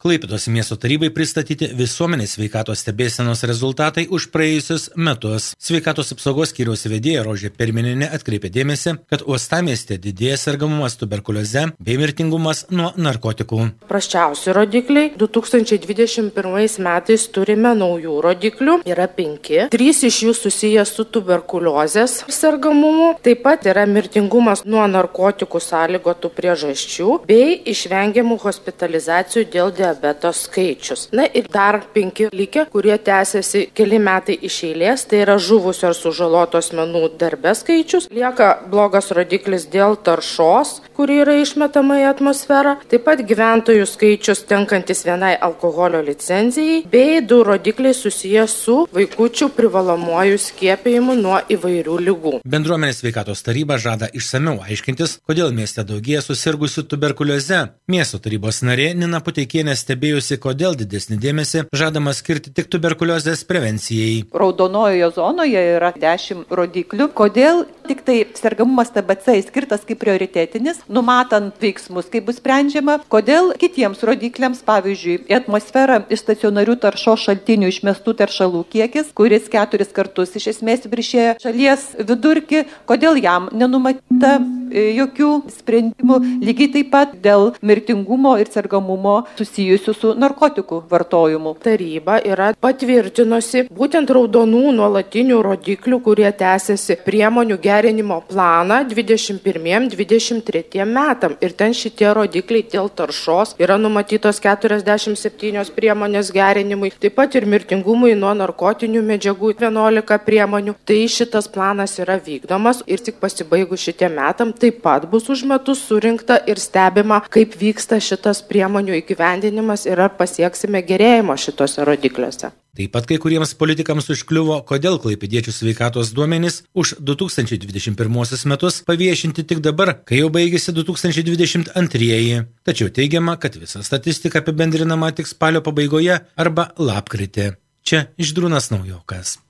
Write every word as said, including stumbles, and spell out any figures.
Klaipėdos miesto tarybai pristatyti visuomenės sveikatos stebėsenos rezultatai už praėjusius metus. Sveikatos apsaugos skyriaus vedėja Rožė Perminienė atkreipė dėmesį, kad uostamieste didėja sergamumas tuberkulioze bei mirtingumas nuo narkotikų. Prasčiausi rodikliai du tūkstančiai dvidešimt pirmais metais turime naujų rodiklių, yra penki. Trys iš jų susiję su tuberkuliozės sergamumu, taip pat yra mirtingumas nuo narkotikų sąlygotų priežasčių bei išvengiamų hospitalizacijų dėl diabeto. Diabeto skaičius. Na ir dar penki likę, kurie tęsiasi keli metai iš eilės, tai yra žuvusių ar sužalotų asmenų darbe skaičius. Lieka blogas rodiklis dėl taršos, kuri yra išmetama į atmosferą. Taip pat gyventojų skaičius tenkantis vienai alkoholio licenzijai, bei du rodikliai susijęs su vaikučių privalomuoju skiepijimu nuo įvairių ligų. Bendruomenės sveikatos taryba žada išsamiau aiškintis, kodėl mieste daugėja susirgusių tuberkulioze. Miesto tarybos narė Nina Puteikienė stebėjusi, kodėl didesnį dėmesį žadama skirti tik tuberkuliozės prevencijai. Raudonojoje zonoje yra dešimt rodiklių. Kodėl tik tai sergamumas T B C skirtas kaip prioritetinis, numatant veiksmus, kaip bus sprendžiama? Kodėl kitiems rodikliams, pavyzdžiui, į atmosferą iš stacionarių taršos šaltinių išmestų teršalų kiekis, kuris keturis kartus iš esmės viršėja šalies vidurkį, kodėl jam nenumatyta jokių sprendimų? Lygiai taip pat dėl mirtingumo ir sergamumo susijusių su narkotikų vartojimu. Taryba yra patvirtinusi būtent raudonų nuolatinių rodiklių, kurie tęsiasi priemonių gerinimo planą dvidešimt pirmiem dvidešimt tretiem metam. Ir ten šitie rodikliai dėl taršos yra numatytos keturiasdešimt septynios priemonės gerinimui, taip pat ir mirtingumui nuo narkotinių medžiagų vienuolika priemonių. Tai šitas planas yra vykdomas ir tik pasibaigus šitiem metam taip pat bus už metus surinkta ir stebima, kaip vyksta šitas priemonių įgyvendinimas ir ar pasieksime gerėjimo šitose rodikliuose. Taip pat kai kuriems politikams užkliuvo, kodėl klaipėdiečių sveikatos duomenys už du tūkstančiai dvidešimt pirmuosius metus paviešinti tik dabar, kai jau baigėsi du tūkstančiai dvidešimt antrieji. Tačiau teigiama, kad visa statistika apibendrinama tik spalio pabaigoje arba lapkritį. Čia Žydrūnas Naujokas.